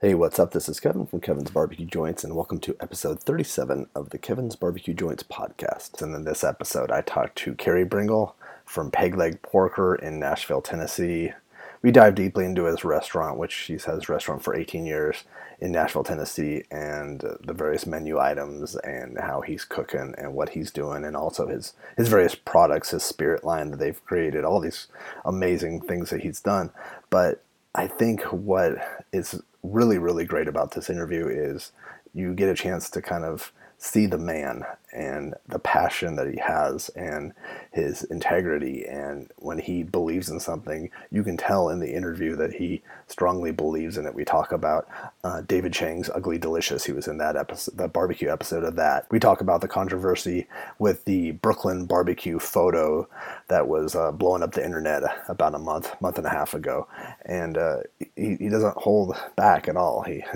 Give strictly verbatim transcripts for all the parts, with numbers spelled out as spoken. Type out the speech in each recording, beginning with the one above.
Hey, what's up? This is Kevin from Kevin's Barbecue Joints, and welcome to episode thirty-seven of the Kevin's Barbecue Joints podcast. And in this episode, I talked to Kerry Bringle from Peg Leg Porker in Nashville, Tennessee. We dive deeply into his restaurant, which he's had his restaurant for eighteen years in Nashville, Tennessee, and uh, the various menu items and how he's cooking and what he's doing, and also his, his various products, his spirit line that they've created, all these amazing things that he's done. But I think what is really, really great about this interview is you get a chance to kind of see the man and the passion that he has and his integrity. And when he believes in something, you can tell in the interview that he strongly believes in it. We talk about uh, David Chang's Ugly Delicious. He was in that episode, the barbecue episode of that. We talk about the controversy with the Brooklyn barbecue photo that was uh, blowing up the internet about a month, month and a half ago. And uh, he, he doesn't hold back at all. He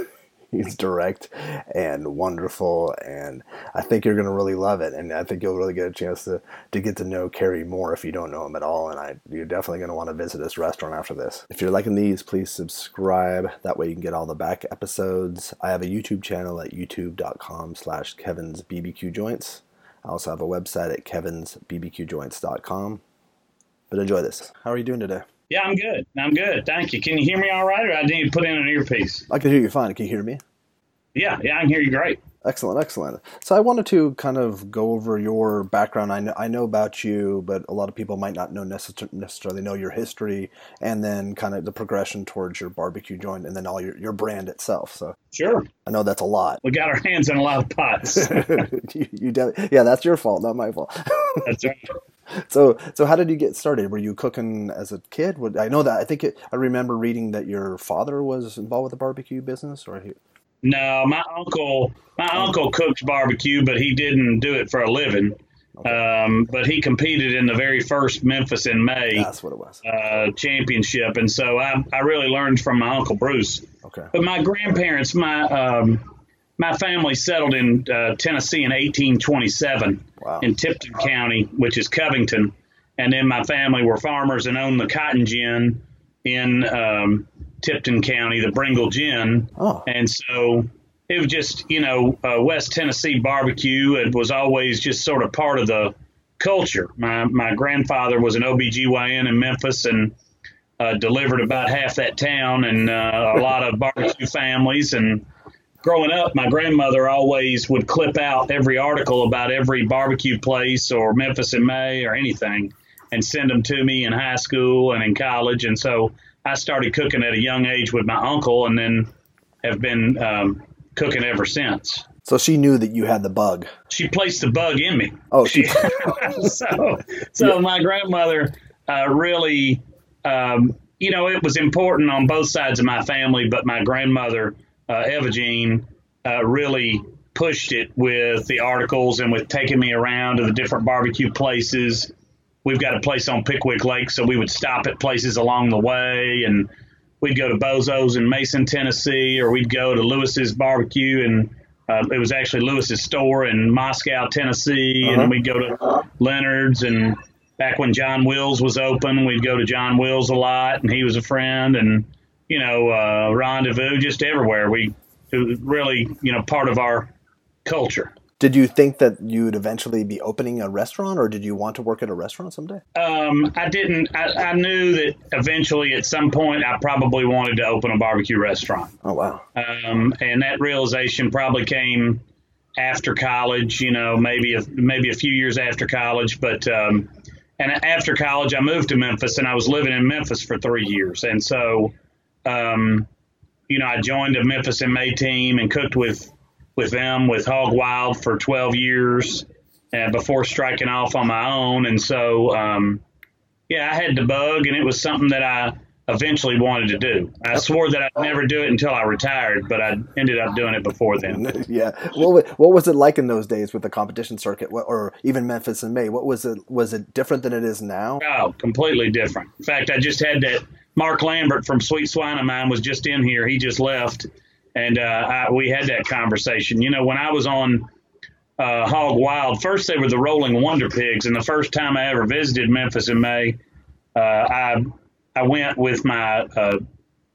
He's direct and wonderful, and I think you're going to really love it, and I think you'll really get a chance to, to get to know Kerry more if you don't know him at all, and I, you're definitely going to want to visit his restaurant after this. If you're liking these, please subscribe. That way you can get all the back episodes. I have a YouTube channel at youtube.com slash Kevin's BBQ Joints. I also have a website at kevins b b q joints dot com. But enjoy this. How are you doing today? Yeah, I'm good. I'm good. Thank you. Can you hear me all right, or I need to put in an earpiece? I can hear you fine. Can you hear me? Yeah, yeah, I can hear you great. Excellent, excellent. So I wanted to kind of go over your background. I know, I know about you, but a lot of people might not know necess- necessarily know your history, and then kind of the progression towards your barbecue joint, and then all your, your brand itself. So sure, I know that's a lot. We got our hands in a lot of pots. you, you de- yeah, that's your fault, not my fault. That's right. So, so how did you get started? Were you cooking as a kid? Would, I know that. I think it, I remember reading that your father was involved with the barbecue business, or he... No, my uncle, my oh. uncle cooked barbecue, but he didn't do it for a living. Okay. Um, but he competed in the very first Memphis in May. That's what it was. Uh, championship, and so I, I really learned from my Uncle Bruce. Okay. But my grandparents, my um, my family settled in uh, Tennessee in eighteen twenty-seven. Wow. In Tipton County, which is Covington. And then my family were farmers and owned the Cotton Gin in um, Tipton County, the Bringle Gin. Oh. And so it was just, you know, uh, West Tennessee barbecue. It was always just sort of part of the culture. My my grandfather was an O B G Y N in Memphis and uh, delivered about half that town and uh, a lot of barbecue families. And growing up, my grandmother always would clip out every article about every barbecue place or Memphis in May or anything and send them to me in high school and in college. And so I started cooking at a young age with my uncle and then have been um, cooking ever since. So she knew that you had the bug. She placed the bug in me. Oh, she. so so yeah. My grandmother uh, really, um, you know, it was important on both sides of my family, but my grandmother, Uh, Eva Jean, uh, really pushed it with the articles and with taking me around to the different barbecue places. We've got a place on Pickwick Lake, so we would stop at places along the way, and we'd go to Bozo's in Mason, Tennessee, or we'd go to Lewis's Barbecue, and uh, it was actually Lewis's store in Moscow, Tennessee, uh-huh. and we'd go to Leonard's, and back when John Wills was open, we'd go to John Wills a lot, and he was a friend, and you know, uh, Rendezvous, just everywhere. We, it was really, you know, part of our culture. Did you think that you'd eventually be opening a restaurant, or did you want to work at a restaurant someday? Um, I didn't. I, I knew that eventually at some point I probably wanted to open a barbecue restaurant. Oh, wow. Um, and that realization probably came after college, you know, maybe a, maybe a few years after college. But um, and after college, I moved to Memphis, and I was living in Memphis for three years. And so Um, you know, I joined a Memphis in May team and cooked with, with them with Hog Wild for twelve years uh, before striking off on my own. And so, um, yeah, I had the bug, and it was something that I eventually wanted to do. I swore that I'd never do it until I retired, but I ended up doing it before then. Yeah. What what was it like in those days with the competition circuit, or even Memphis in May? What was it? Was it different than it is now? Oh, completely different. In fact, I just had that. Mark Lambert from Sweet Swine of Mine was just in here. He just left, and uh, I, we had that conversation. You know, when I was on uh, Hog Wild, first they were the Rolling Wonder Pigs, and the first time I ever visited Memphis in May, uh, I I went with my uh,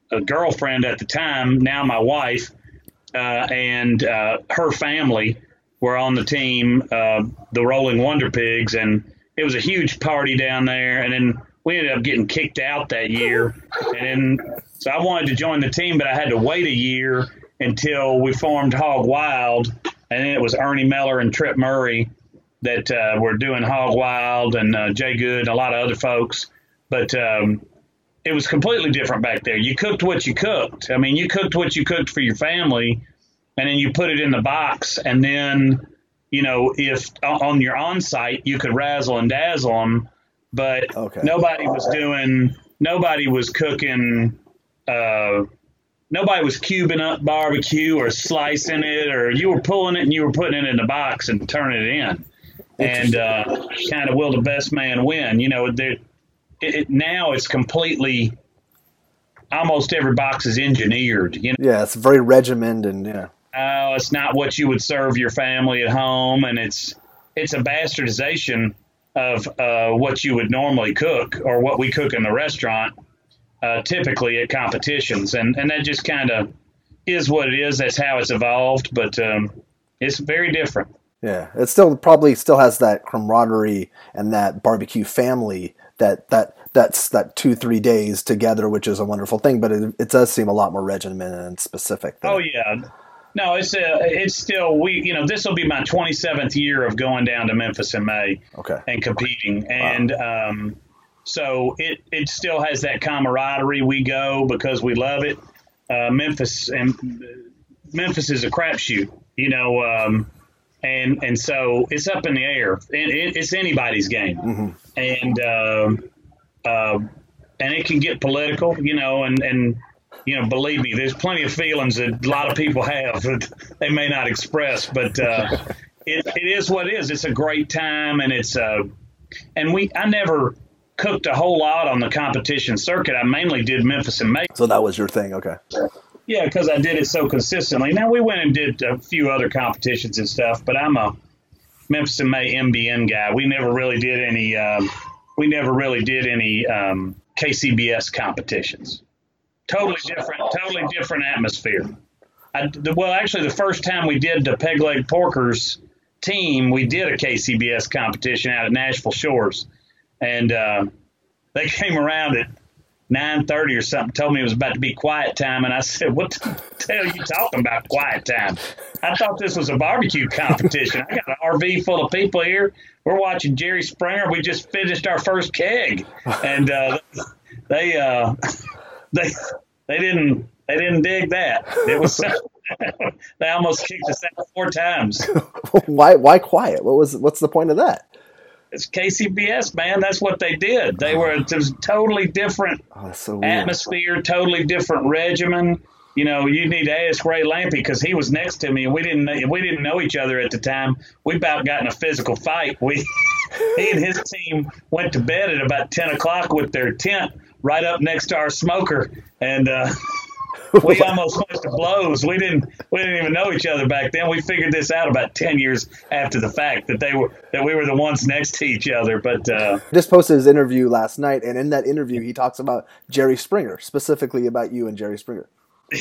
a girlfriend at the time, now my wife, uh, and uh, her family were on the team, uh, the Rolling Wonder Pigs, and it was a huge party down there. And then we ended up getting kicked out that year. And then, so I wanted to join the team, but I had to wait a year until we formed Hog Wild. And then it was Ernie Meller and Trip Murray that uh, were doing Hog Wild, and uh, Jay Good and a lot of other folks. But um, it was completely different back there. You cooked what you cooked. I mean, you cooked what you cooked for your family, and then you put it in the box. And then, you know, if on your on-site, you could razzle and dazzle them, but okay. nobody was doing, nobody was cooking, uh, nobody was cubing up barbecue or slicing it, or you were pulling it and you were putting it in the box and turning it in. And uh, kind of will the best man win. You know, there, it, it, now it's completely, almost every box is engineered. You know? Yeah, it's very regimented, and yeah. Oh, uh, it's not what you would serve your family at home, and it's it's a bastardization of uh, what you would normally cook or what we cook in the restaurant, uh, typically at competitions, and and that just kind of is what it is. That's how it's evolved, but um, it's very different. Yeah, it still probably still has that camaraderie and that barbecue family that that that's that two three days together, which is a wonderful thing. But it, it does seem a lot more regimented and specific. Oh yeah, no, it's uh, it's still we you know this will be my twenty-seventh year of going down to Memphis in May, okay, and competing, and wow. um, so it it still has that camaraderie. We go because we love it. Uh, Memphis and Memphis is a crapshoot, you know. Um, And and so it's up in the air. It, it, it's anybody's game, mm-hmm. and uh, uh, and it can get political, you know. And, and you know, believe me, there's plenty of feelings that a lot of people have that they may not express. But uh, it it is what it is. It's a great time, and it's uh, and we I never cooked a whole lot on the competition circuit. I mainly did Memphis and May. So that was your thing, okay. Yeah, because I did it so consistently. Now, we went and did a few other competitions and stuff, but I'm a Memphis and May M B N guy. We never really did any. Um, we never really did any um, K C B S competitions. Totally different. Totally different atmosphere. I, the, well, actually, the first time we did the Peg Leg Porkers team, we did a K C B S competition out at Nashville Shores, and uh, they came around at nine thirty or something, told me it was about to be quiet time, and I said, what the hell are you talking about, quiet time? I thought this was a barbecue competition. I got an R V full of people here. We're watching Jerry Springer. We just finished our first keg, and uh, they uh, they they didn't they didn't dig that. It was they almost kicked us out four times. Why why quiet? What was what's the point of that? It's K C B S, man. That's what they did. They were it was totally different oh, so atmosphere, totally different regimen. You know, you need to ask Ray Lampe because he was next to me, and we didn't we didn't know each other at the time. We about got in a physical fight. We he and his team went to bed at about ten o'clock with their tent right up next to our smoker, and uh, we almost went to blows. We didn't we didn't even know each other back then. We figured this out about ten years after the fact that they were that we were the ones next to each other. But uh, just posted his interview last night, and in that interview, he talks about Jerry Springer, specifically about you and Jerry Springer.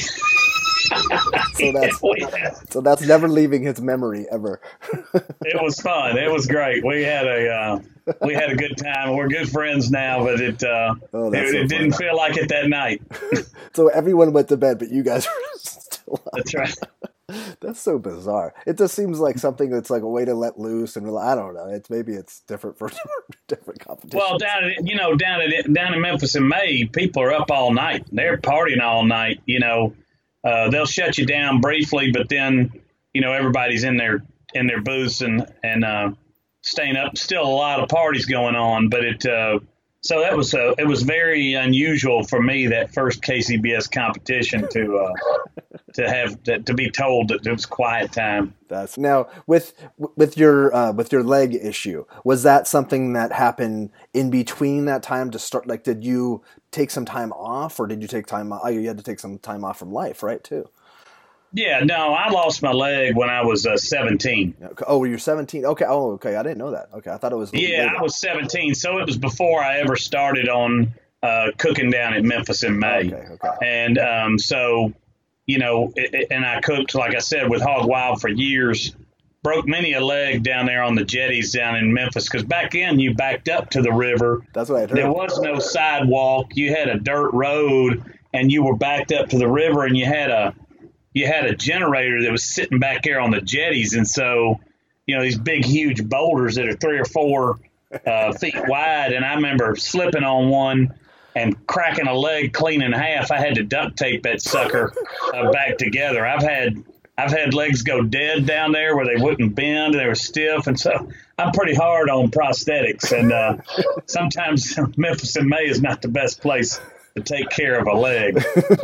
so that's yeah. so that's never leaving his memory ever. It was fun. It was great. We had a uh, we had a good time. We're good friends now, but it uh, oh, it, so it didn't feel like it that night. So everyone went to bed, but you guys were still up. That's right. That's so bizarre. It just seems like something that's like a way to let loose, and I don't know. It's maybe it's different for different competitions. Well, down at, you know down at down in Memphis in May, people are up all night. They're partying all night. You know, uh, they'll shut you down briefly, but then you know everybody's in their in their booths and and uh, staying up. Still a lot of parties going on, but it. Uh, So that was uh, it was very unusual for me, that first K C B S competition, to uh, to have to, to be told that it was quiet time. That's now with with your uh, with your leg issue. Was that something that happened in between that time to start? Like, did you take some time off, or did you take time? Oh, you had to take some time off from life, right? Too. Yeah, no, I lost my leg when I was uh, seventeen. Oh, you're seventeen. Okay. Oh, okay. I didn't know that. Okay, I thought it was. Yeah, later. I was seventeen, so it was before I ever started on uh, cooking down in Memphis in May. Okay, okay. And um, so, you know, it, it, and I cooked, like I said, with Hog Wild for years. Broke many a leg down there on the jetties down in Memphis, because back then you backed up to the river. That's what I heard. There was no sidewalk. You had a dirt road, and you were backed up to the river, and you had a you had a generator that was sitting back there on the jetties. And so, you know, these big, huge boulders that are three or four uh, feet wide. And I remember slipping on one and cracking a leg clean in half. I had to duct tape that sucker uh, back together. I've had I've had legs go dead down there where they wouldn't bend. They were stiff. And so I'm pretty hard on prosthetics. And uh, sometimes Memphis in May is not the best place to take care of a leg.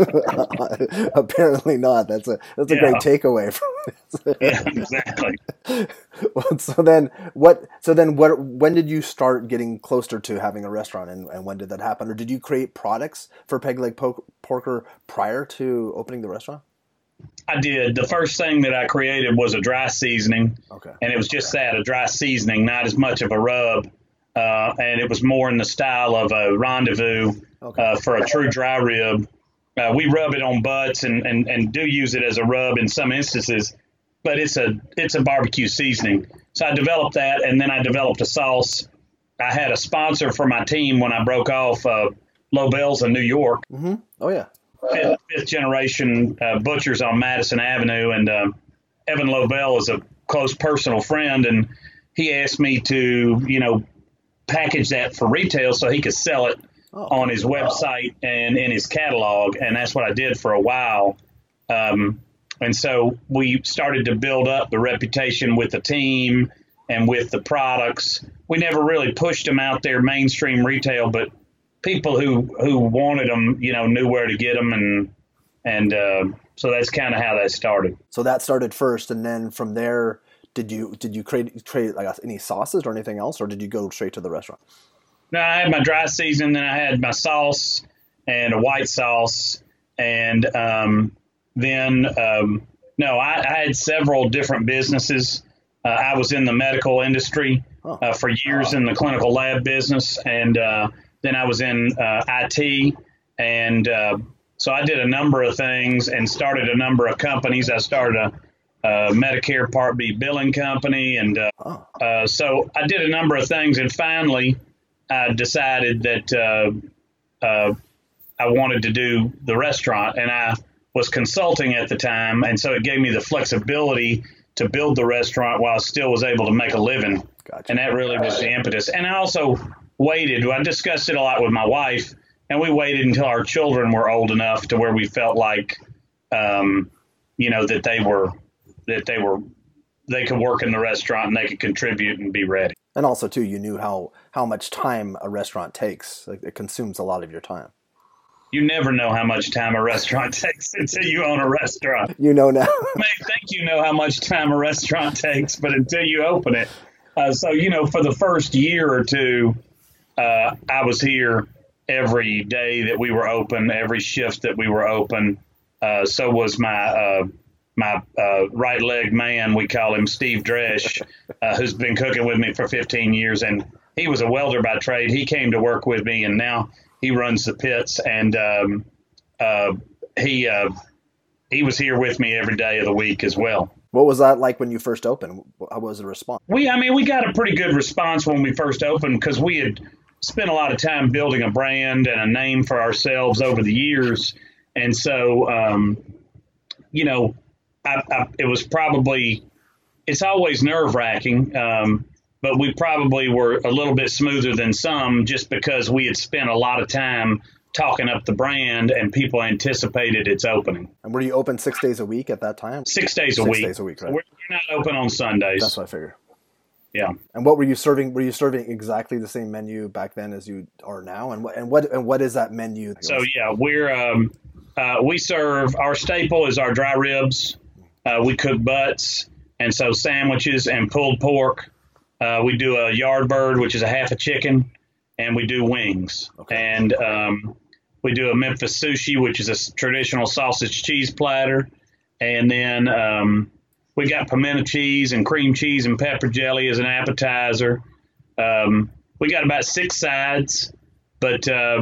Apparently not. That's a that's a yeah. great takeaway from this. Yeah, exactly. Well, so then what? So then what? When did you start getting closer to having a restaurant, and, and when did that happen? Or did you create products for Peg Leg po- Porker prior to opening the restaurant? I did. The first thing that I created was a dry seasoning. Okay. And it was just that, a dry seasoning, not as much of a rub. Uh, and it was more in the style of a rendezvous okay. uh, for a true dry rib. Uh, we rub it on butts and, and, and do use it as a rub in some instances, but it's a it's a barbecue seasoning. So I developed that, and then I developed a sauce. I had a sponsor for my team when I broke off uh, Lobel's in New York. Mm-hmm. Oh, yeah. Fifth, fifth generation uh, butchers on Madison Avenue, and uh, Evan Lobel is a close personal friend, and he asked me to, you know, package that for retail so he could sell it oh, on his website and in his catalog, and that's what I did for a while. Um, and so we started to build up the reputation with the team and with the products. We never really pushed them out there mainstream retail, but people who, who wanted them, you know, knew where to get them. And, and, uh, so that's kind of how that started. So that started first. And then from there, did you, did you create, create like any sauces or anything else, or did you go straight to the restaurant? No, I had my dry season, then I had my sauce and a white sauce. And, um, then, um, no, I, I had several different businesses. Uh, I was in the medical industry, oh. uh, for years oh. in the clinical lab business. And, uh, Then I was in uh, I T, and uh, so I did a number of things and started a number of companies. I started a, a Medicare Part B billing company, and uh, oh. uh, so I did a number of things. And finally, I decided that uh, uh, I wanted to do the restaurant, and I was consulting at the time, and so it gave me the flexibility to build the restaurant while I still was able to make a living. Gotcha. And that really was the impetus. And I also waited. I discussed it a lot with my wife, and we waited until our children were old enough to where we felt like, um, you know, that they were, that they were, they could work in the restaurant and they could contribute and be ready. And also, too, you knew how, how much time a restaurant takes. Like, it consumes a lot of your time. You never know how much time a restaurant takes until you own a restaurant. You know now. You may think you know how much time a restaurant takes, but until you open it. Uh, so, you know, for the first year or two, Uh, I was here every day that we were open, every shift that we were open. Uh, so was my uh, my uh, right leg man, we call him Steve Dresch, uh, who's been cooking with me for fifteen years. And he was a welder by trade. He came to work with me, and now he runs the pits. And um, uh, he uh, he was here with me every day of the week as well. What was that like when you first opened? How was the response? We, I mean, we got a pretty good response when we first opened, because we had spent a lot of time building a brand and a name for ourselves over the years. And so, um, you know, I, I, it was probably, it's always nerve wracking, um, but we probably were a little bit smoother than some, just because we had spent a lot of time talking up the brand and people anticipated its opening. And were you open six days a week at that time? Six days a six week. Six days a week, right? We're not open on Sundays. That's what I figured. Yeah. And what were you serving? Were you serving exactly the same menu back then as you are now? And what and what and what is that menu? So yeah, we're um, uh, we serve, our staple is our dry ribs. Uh, we cook butts, and so sandwiches and pulled pork. Uh, we do a yard bird, which is a half a chicken, and we do wings. Okay. And um, we do a Memphis sushi, which is a traditional sausage cheese platter, and then um, we got pimento cheese and cream cheese and pepper jelly as an appetizer. Um, we got about six sides, but um,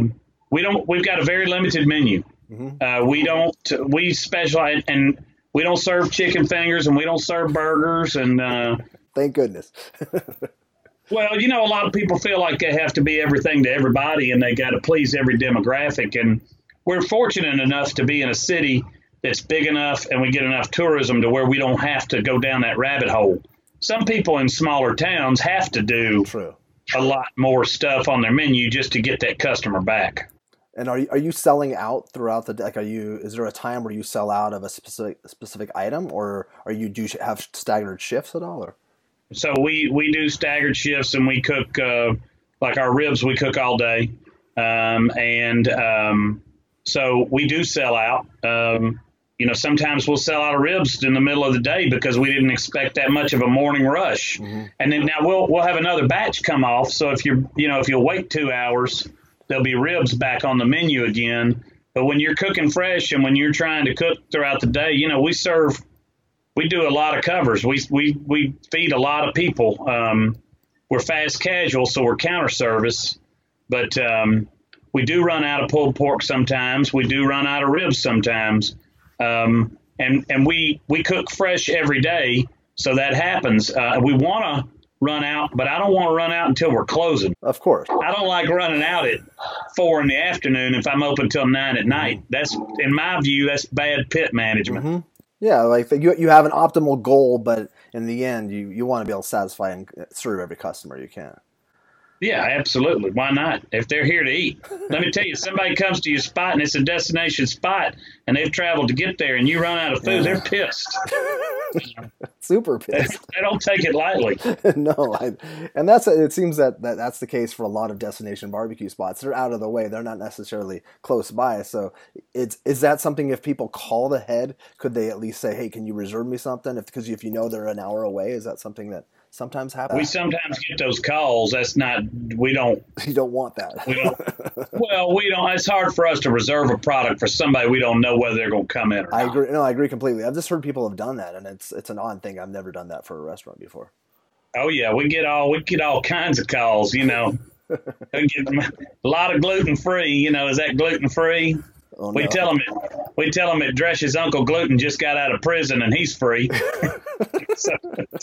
we don't. We've got a very limited menu. Mm-hmm. Uh, we don't. We specialize, and we don't serve chicken fingers, and we don't serve burgers, and. Uh, Thank goodness. Well, you know, a lot of people feel like they have to be everything to everybody and they got to please every demographic. And we're fortunate enough to be in a city that's big enough and we get enough tourism to where we don't have to go down that rabbit hole. Some people in smaller towns have to do True. a lot more stuff on their menu just to get that customer back. And are you, are you selling out throughout the, like, are you, is there a time where you sell out of a specific, specific item, or are you, do you have staggered shifts at all, or? So we, we do staggered shifts and we cook, uh, like our ribs, we cook all day. Um, and um, so we do sell out. Um, you know, sometimes we'll sell out of ribs in the middle of the day because we didn't expect that much of a morning rush. Mm-hmm. And then now we'll we'll have another batch come off. So if you're, you know, if you'll wait two hours, there'll be ribs back on the menu again. But when you're cooking fresh and when you're trying to cook throughout the day, you know, we serve. We do a lot of covers. We we we feed a lot of people. Um, we're fast casual, so we're counter service. But um, we do run out of pulled pork sometimes. We do run out of ribs sometimes. Um, and and we we cook fresh every day, so that happens. Uh, we want to run out, but I don't want to run out until we're closing. Of course. I don't like running out at four in the afternoon if I'm open till nine at night. That's, in my view, that's bad pit management. Mm-hmm. Yeah, like you you have an optimal goal, but in the end, you, you want to be able to satisfy and serve every customer you can. Yeah, absolutely. Why not? If they're here to eat. Let me tell you, somebody comes to your spot and it's a destination spot and they've traveled to get there and you run out of food, yeah. They're pissed. Super pissed. They, they don't take it lightly. No, I, and that's it seems that, that that's the case for a lot of destination barbecue spots. They're out of the way. They're not necessarily close by. So it's is that something, if people call ahead, could they at least say, hey, can you reserve me something? If Because if you know they're an hour away, is that something that sometimes happens? We sometimes get those calls. That's not, we don't. You don't want that. We don't, well, we don't. It's hard for us to reserve a product for somebody we don't know whether they're going to come in or I not. agree. No, I agree completely. I've just heard people have done that, and it's it's an odd thing. I've never done that for a restaurant before. Oh yeah, we get all we get all kinds of calls. You know, we get a lot of gluten free. You know, is that gluten free? Oh, no. We tell them it, we tell them that Dresch's Uncle Gluten just got out of prison and he's free. so,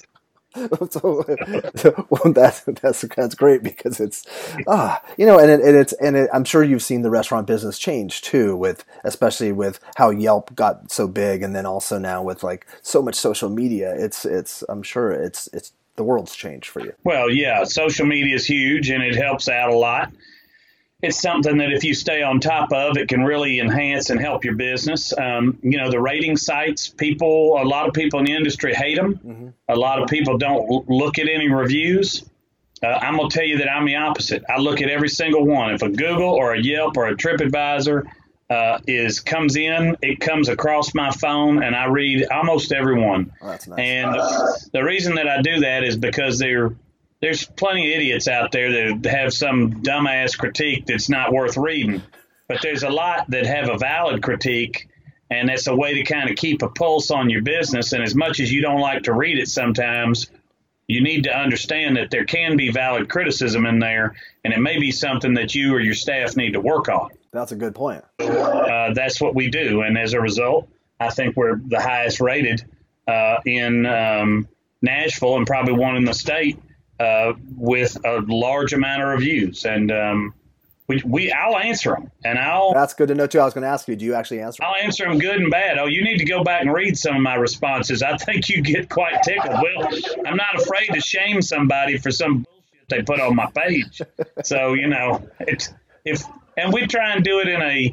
so, well, that's that's that's great because it's ah you know and it, and it's and it, I'm sure you've seen the restaurant business change too, with especially with how Yelp got so big, and then also now with like so much social media. It's it's I'm sure it's it's the world's changed for you. Well, yeah, social media is huge and it helps out a lot. It's something that if you stay on top of, it can really enhance and help your business. Um, you know, the rating sites, people, a lot of people in the industry hate them. Mm-hmm. A lot of people don't l- look at any reviews. Uh, I'm going to tell you that I'm the opposite. I look at every single one. If a Google or a Yelp or a TripAdvisor uh, is comes in, it comes across my phone and I read almost every one. Oh, that's nice. And the reason that I do that is because they're There's plenty of idiots out there that have some dumbass critique that's not worth reading. But there's a lot that have a valid critique, and that's a way to kind of keep a pulse on your business. And as much as you don't like to read it sometimes, you need to understand that there can be valid criticism in there, and it may be something that you or your staff need to work on. That's a good point. Uh, that's what we do. And as a result, I think we're the highest rated uh, in um, Nashville and probably one in the state. Uh, with a large amount of reviews, and um, we, we I'll answer them, and I'll. That's good to know too. I was going to ask you, do you actually answer them? I'll answer them good and bad. Oh, you need to go back and read some of my responses. I think you get quite tickled. Well, I'm not afraid to shame somebody for some bullshit they put on my page. So you know, it's if and we try and do it in a,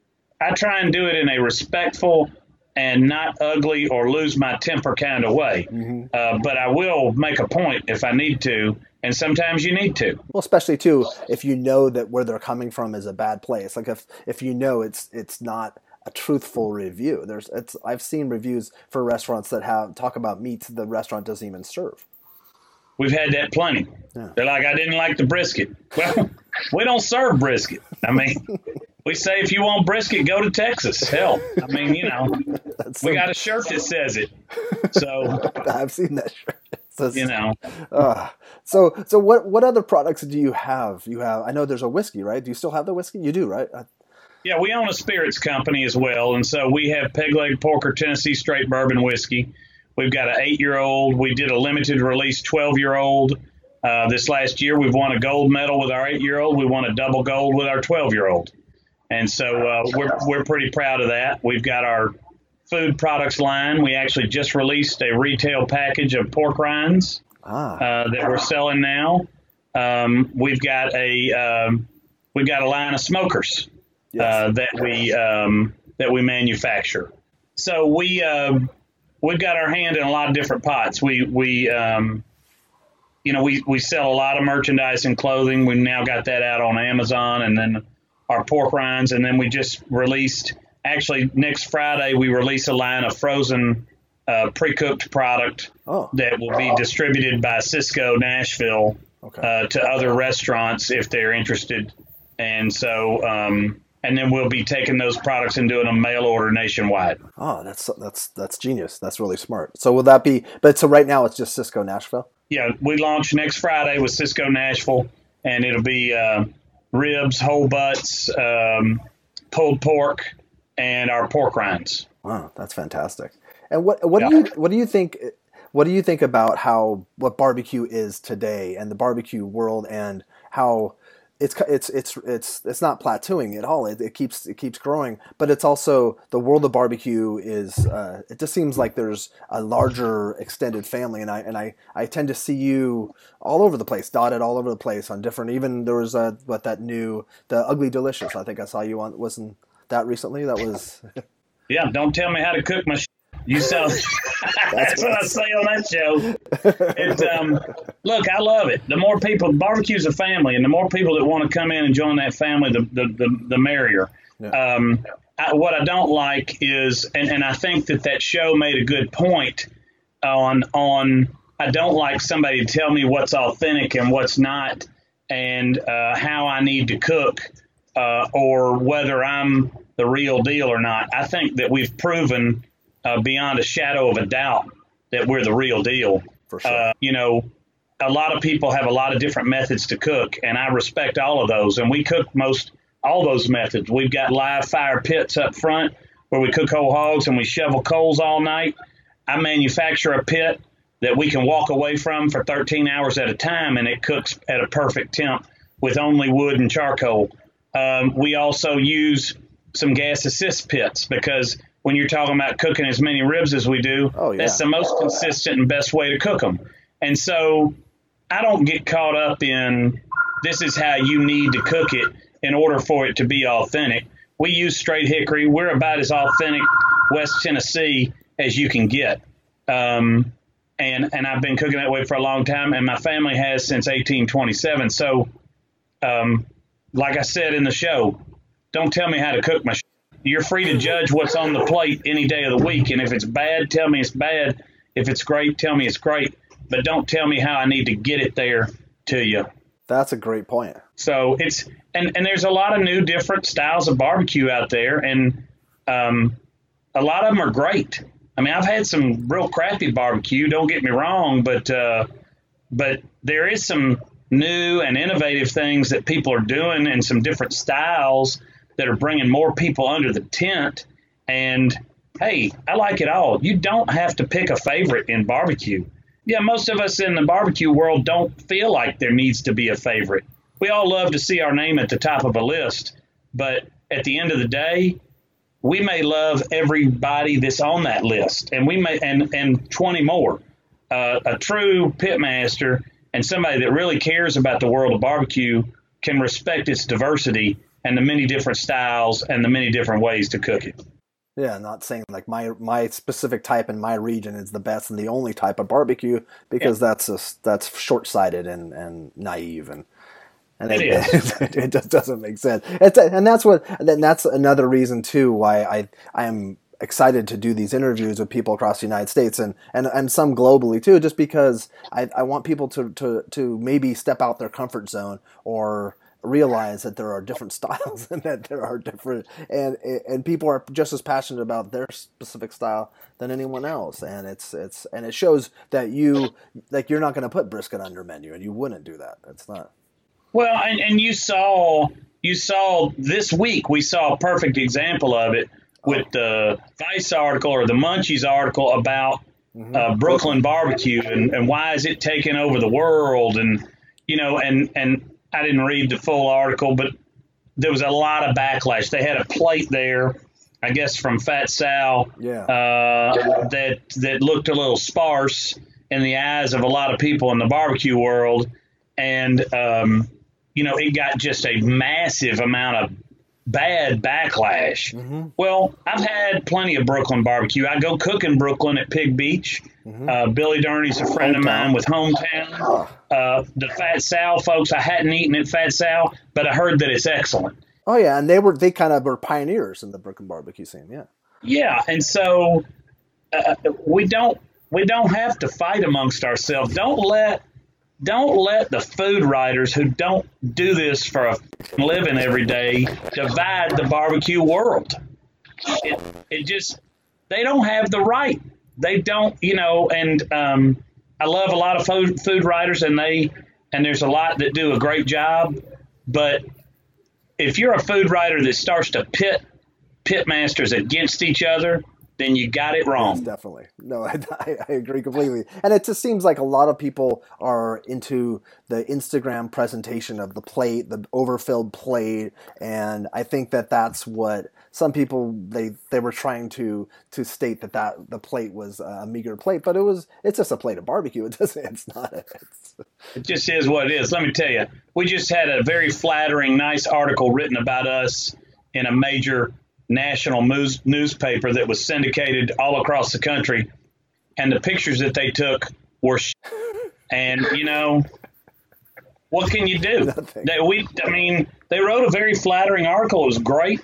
I try and do it in a respectful and not ugly or lose my temper kind of way. Mm-hmm. Uh, but I will make a point if I need to, and sometimes you need to. Well, especially too, if you know that where they're coming from is a bad place. Like if, if you know it's it's not a truthful review. There's it's I've seen reviews for restaurants that have talk about meats the restaurant doesn't even serve. We've had that plenty. Yeah. They're like, I didn't like the brisket. Well, we don't serve brisket. I mean, we say if you want brisket, go to Texas. Hell, I mean, you know, we got a shirt that says it. So I've seen that shirt. that's, you know. Uh, so so what what other products do you have? You have I know there's a whiskey, right? Do you still have the whiskey? You do, right? Yeah, we own a spirits company as well, and so we have Peg Leg Porker Tennessee Straight Bourbon Whiskey. We've got an eight-year-old. We did a limited release twelve-year-old. Uh, this last year, we've won a gold medal with our eight-year-old. We won a double gold with our twelve-year-old. And so uh, we're we're pretty proud of that. We've got our food products line. We actually just released a retail package of pork rinds ah. uh, that we're selling now. Um, we've got a um, we've got a line of smokers. Yes. Uh, that we um, that we manufacture. So we uh, we've got our hand in a lot of different pots. We we um, you know we, we sell a lot of merchandise and clothing. We've now got that out on Amazon, and then our pork rinds, and then we just released. Actually, next Friday we release a line of frozen uh, pre-cooked product oh. that will be distributed by Sysco Nashville okay. uh, to other restaurants if they're interested, and so. Um, And then we'll be taking those products and doing a mail order nationwide. Oh, that's that's that's genius. That's really smart. So will that be? But so right now it's just Sysco Nashville. Yeah, we launch next Friday with Sysco Nashville, and it'll be uh, ribs, whole butts, um, pulled pork, and our pork rinds. Wow, that's fantastic. And what what yeah. do you what do you think? What do you think about how what barbecue is today and the barbecue world and how? It's it's it's it's it's not plateauing at all. It, it keeps it keeps growing, but it's also the world of barbecue is. Uh, it just seems like there's a larger extended family, and I and I, I tend to see you all over the place, dotted all over the place on different. Even there was a what that new the Ugly Delicious. I think I saw you on. Wasn't that recently? That was. Yeah, don't tell me how to cook my. Sh- You sound. That's what I say on that show. It, um, look, I love it. The more people, barbecue's a family, and the more people that want to come in and join that family, the the the, the merrier. Yeah. Um, I, what I don't like is, and, and I think that that show made a good point on on. I don't like somebody to tell me what's authentic and what's not, and uh, how I need to cook, uh, or whether I'm the real deal or not. I think that we've proven. Uh, beyond a shadow of a doubt that we're the real deal. For sure. Uh, you know, a lot of people have a lot of different methods to cook, and I respect all of those. And we cook most all those methods. We've got live fire pits up front where we cook whole hogs and we shovel coals all night. I manufacture a pit that we can walk away from for thirteen hours at a time, and it cooks at a perfect temp with only wood and charcoal. Um, we also use some gas assist pits because when you're talking about cooking as many ribs as we do, oh, yeah. that's the most consistent and best way to cook them. And so I don't get caught up in this is how you need to cook it in order for it to be authentic. We use straight hickory. We're about as authentic West Tennessee as you can get. Um, and, and I've been cooking that way for a long time, and my family has since eighteen twenty-seven. So, um, like I said in the show, don't tell me how to cook my sh- You're free to judge what's on the plate any day of the week. And if it's bad, tell me it's bad. If it's great, tell me it's great. But don't tell me how I need to get it there to you. That's a great point. So it's and, and there's a lot of new different styles of barbecue out there. And um, a lot of them are great. I mean, I've had some real crappy barbecue. Don't get me wrong. But uh, but there is some new and innovative things that people are doing and some different styles that are bringing more people under the tent. And hey, I like it all. You don't have to pick a favorite in barbecue. Yeah, most of us in the barbecue world don't feel like there needs to be a favorite. We all love to see our name at the top of a list, but at the end of the day, we may love everybody that's on that list, and we may and and twenty more. Uh, a true pitmaster and somebody that really cares about the world of barbecue can respect its diversity and the many different styles and the many different ways to cook it. Yeah, not saying like my my specific type in my region is the best and the only type of barbecue, because yeah. that's just, that's short-sighted and, and naive and and it, it, it just doesn't make sense. It's, and that's what and that's another reason too why I I am excited to do these interviews with people across the United States and, and, and some globally too, just because I, I want people to, to, to maybe step out their comfort zone or realize that there are different styles and that there are different and and people are just as passionate about their specific style than anyone else, and it's it's and it shows that you like you're not going to put brisket on your menu, and you wouldn't do that. It's not. Well, and, and you saw you saw this week we saw a perfect example of it with oh. the Vice article or the Munchies article about mm-hmm. uh, Brooklyn barbecue and, and why is it taking over the world, and you know and and. I didn't read the full article, but there was a lot of backlash. They had a plate there, I guess, from Fat Sal yeah. uh, that that looked a little sparse in the eyes of a lot of people in the barbecue world. And, um, you know, it got just a massive amount of bad backlash. Mm-hmm. Well, I've had plenty of Brooklyn barbecue. I go cook in Brooklyn at Pig Beach. Mm-hmm. Uh, Billy Durney's a friend of mine with Hometown. Uh, the Fat Sal folks, I hadn't eaten at Fat Sal, but I heard that it's excellent. Oh yeah, and they were they kind of were pioneers in the Brooklyn barbecue scene. Yeah. Yeah, and so uh, we don't we don't have to fight amongst ourselves. Don't let don't let the food writers who don't do this for a living every day divide the barbecue world. It, it just they don't have the right. They don't, you know, and um, I love a lot of food food writers, and they and there's a lot that do a great job. But if you're a food writer that starts to pit pit masters against each other, then you got it wrong. Yes, definitely. No, I, I agree completely. And it just seems like a lot of people are into the Instagram presentation of the plate, the overfilled plate, and I think that that's what some people they they were trying to to state that, that the plate was a meager plate, but it was it's just a plate of barbecue. It doesn't. It's not. It's, it just is what it is. Let me tell you, we just had a very flattering, nice article written about us in a major national news, newspaper that was syndicated all across the country, and the pictures that they took were sh- and you know what can you do? They, we I mean they wrote a very flattering article. It was great.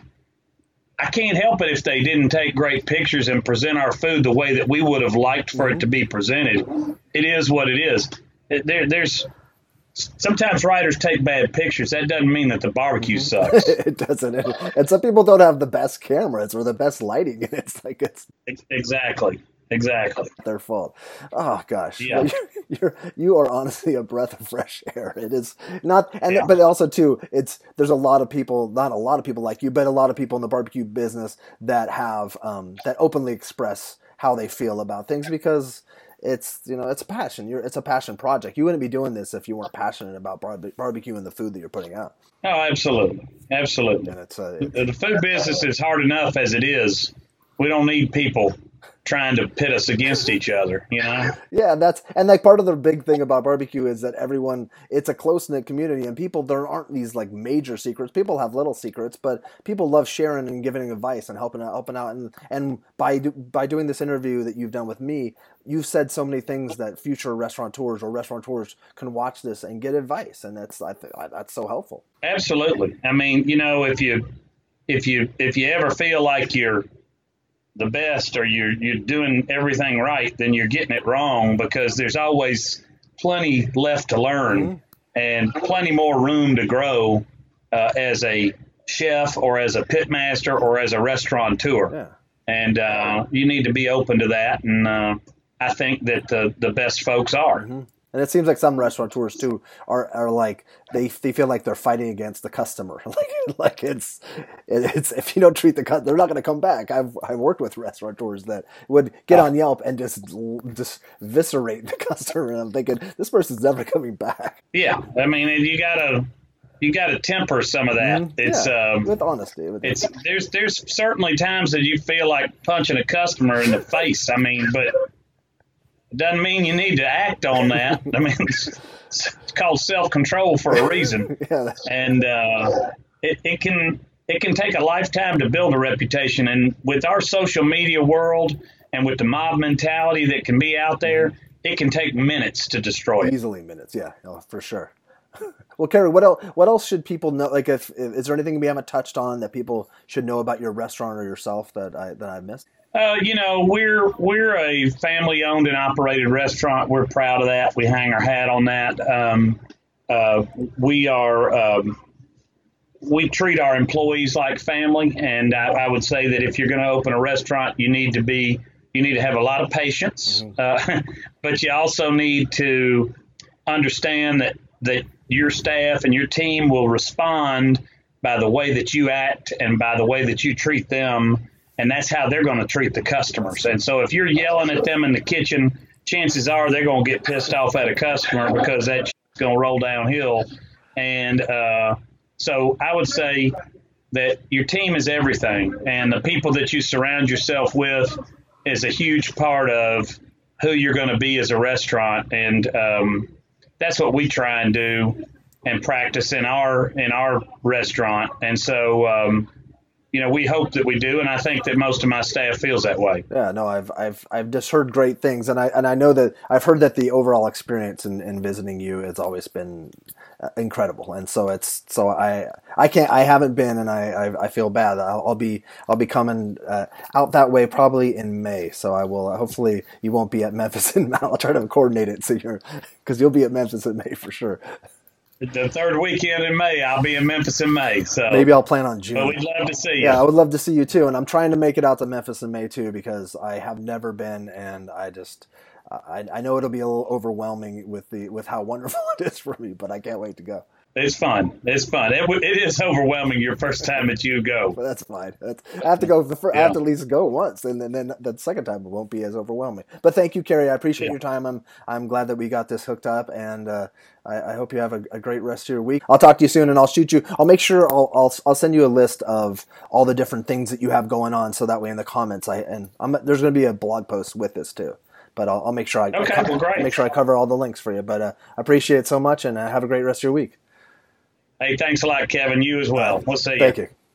I can't help it if they didn't take great pictures and present our food the way that we would have liked for mm-hmm. it to be presented. It is what it is. It, there, there's Sometimes writers take bad pictures. That doesn't mean that the barbecue sucks. It doesn't. And some people don't have the best cameras or the best lighting. And it's like it's exactly, exactly their fault. Oh gosh, yeah. Well, you're, you're you are honestly a breath of fresh air. It is not, and yeah. but also too, it's there's a lot of people, not a lot of people like you, but a lot of people in the barbecue business that have um, that openly express how they feel about things because. It's, you know, it's a passion. You're, it's a passion project. You wouldn't be doing this if you weren't passionate about bar- barbecue and the food that you're putting out. Oh, absolutely. Absolutely. And it's, uh, it's, the food business is hard enough as it is. We don't need people trying to pit us against each other, you know? Yeah, that's, and like part of the big thing about barbecue is that everyone, it's a close-knit community and people, there aren't these like major secrets. People have little secrets, but people love sharing and giving advice and helping out, helping out. And, and by, by doing this interview that you've done with me, you've said so many things that future restaurateurs or restaurateurs can watch this and get advice. And that's, I think that's so helpful. Absolutely. I mean, you know, if you, if you, if you ever feel like you're the best or you're, you're doing everything right, then you're getting it wrong because there's always plenty left to learn mm-hmm. and plenty more room to grow uh, as a chef or as a pit master or as a restaurateur. Yeah. And uh, you need to be open to that. And uh, I think that the, the best folks are. Mm-hmm. And it seems like some restaurateurs too are, are like they they feel like they're fighting against the customer. like like it's it's if you don't treat the customer, they're not going to come back. I've I've worked with restaurateurs that would get on Yelp and just just viscerate the customer. And I'm thinking this person's never coming back. Yeah, I mean you gotta you gotta temper some of that. Mm-hmm. It's yeah, um, with honesty. With it's there's there's certainly times that you feel like punching a customer in the face. I mean, but. Doesn't mean you need to act on that. I mean, it's, it's called self-control for a reason, yeah, and uh, it, it can it can take a lifetime to build a reputation. And with our social media world and with the mob mentality that can be out there, it can take minutes to destroy it. Easily minutes, yeah, oh, for sure. Well, Kerry, what else? What else should people know? Like, if, if is there anything we haven't touched on that people should know about your restaurant or yourself that I that I missed? Uh, you know, we're we're a family-owned and operated restaurant. We're proud of that. We hang our hat on that. Um, uh, we are um, we treat our employees like family, and I, I would say that if you're going to open a restaurant, you need to be you need to have a lot of patience, mm-hmm. uh, but you also need to understand that that your staff and your team will respond by the way that you act and by the way that you treat them, and that's how they're going to treat the customers. And so if you're yelling at them in the kitchen, chances are they're going to get pissed off at a customer because that's going to roll downhill. And uh, so I would say that your team is everything, and the people that you surround yourself with is a huge part of who you're going to be as a restaurant. And um, that's what we try and do and practice in our in our restaurant. And so, um, you know, we hope that we do, and I think that most of my staff feels that way. Yeah, no, I've I've I've just heard great things, and I and I know that I've heard that the overall experience in, in visiting you has always been incredible, and so it's so I I can't I haven't been, and I I, I feel bad. I'll, I'll be I'll be coming uh, out that way probably in May, so I will. Hopefully, you won't be at Memphis in May. I'll try to coordinate it so you're because you'll be at Memphis in May for sure. The third weekend in May, I'll be in Memphis in May. So maybe I'll plan on June. But we'd love to see you. Yeah, I would love to see you too. And I'm trying to make it out to Memphis in May too, because I have never been, and I just I, I know it'll be a little overwhelming with the with how wonderful it is for me. But I can't wait to go. It's fun. It's fun. It, it is overwhelming your first time that you go. But that's fine. That's, I have to go. The first, yeah. I have to at least go once, and then, then the second time it won't be as overwhelming. But thank you, Kerry. I appreciate yeah. your time. I'm I'm glad that we got this hooked up, and uh, I, I hope you have a, a great rest of your week. I'll talk to you soon, and I'll shoot you. I'll make sure I'll I'll I'll send you a list of all the different things that you have going on, so that way in the comments, I and I'm, there's going to be a blog post with this too. But I'll, I'll make sure I okay, I cover, well, great. make sure I cover all the links for you. But uh, I appreciate it so much, and uh, have a great rest of your week. Hey, thanks a lot, Kevin. You as well. We'll see you. Thank you.